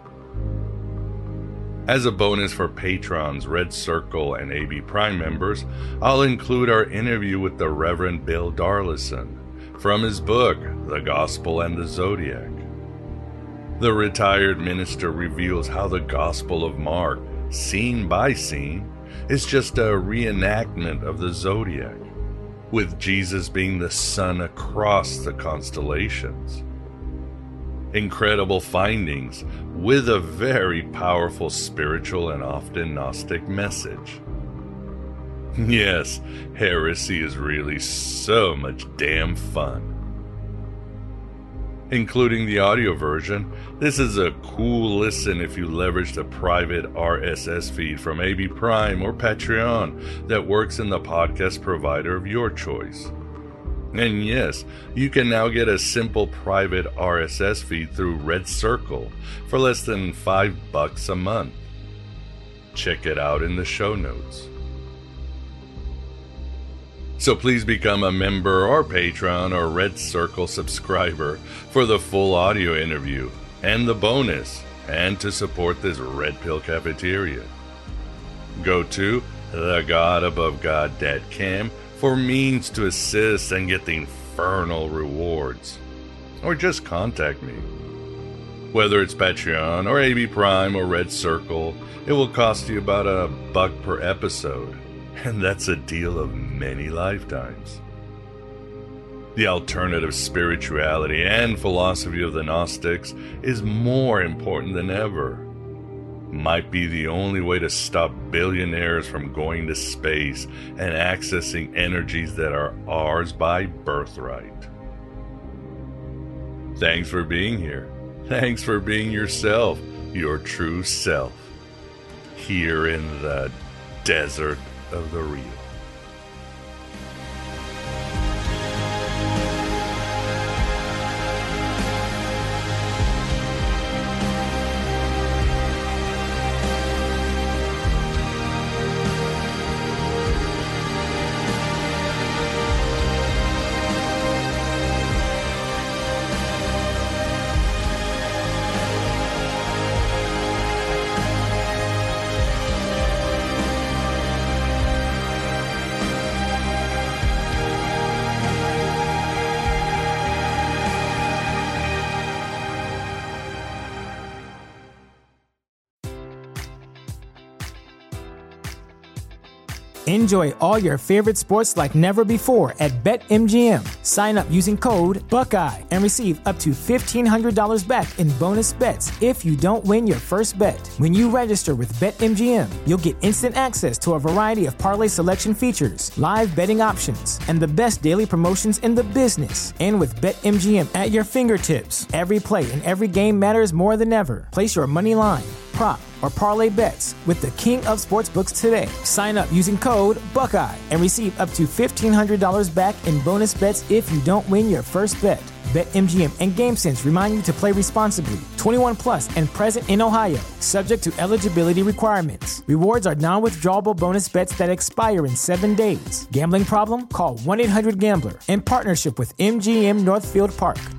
As a bonus for patrons, Red Circle, and A B Prime members, I'll include our interview with the Reverend Bill Darlison from his book, The Gospel and the Zodiac. The retired minister reveals how the Gospel of Mark, scene by scene, is just a reenactment of the Zodiac, with Jesus being the sun across the constellations. Incredible findings with a very powerful spiritual and often Gnostic message. Yes, heresy is really so much damn fun. Including the audio version, this is a cool listen if you leverage the private R S S feed from A B Prime or Patreon that works in the podcast provider of your choice. And yes, you can now get a simple private R S S feed through Red Circle for less than five bucks a month. Check it out in the show notes. So please become a member or patron or Red Circle subscriber for the full audio interview and the bonus, and to support this Red Pill Cafeteria. Go to the god above god dot com for means to assist and get the infernal rewards. Or just contact me. Whether it's Patreon or A B Prime or Red Circle, it will cost you about a buck per episode. And that's a deal of many lifetimes. The alternative spirituality and philosophy of the Gnostics is more important than ever. Might be the only way to stop billionaires from going to space and accessing energies that are ours by birthright. Thanks for being here. Thanks for being yourself, your true self, here in the desert of the real. Enjoy all your favorite sports like never before at BetMGM. Sign up using code Buckeye and receive up to fifteen hundred dollars back in bonus bets if you don't win your first bet. When you register with BetMGM, you'll get instant access to a variety of parlay selection features, live betting options, and the best daily promotions in the business. And with BetMGM at your fingertips, every play and every game matters more than ever. Place your money line, prop, or parlay bets with the king of sportsbooks today. Sign up using code Buckeye and receive up to fifteen hundred dollars back in bonus bets if you don't win your first bet. BetMGM and GameSense remind you to play responsibly. twenty-one plus and present in Ohio, subject to eligibility requirements. Rewards are non-withdrawable bonus bets that expire in seven days. Gambling problem? Call one eight hundred gambler in partnership with M G M Northfield Park.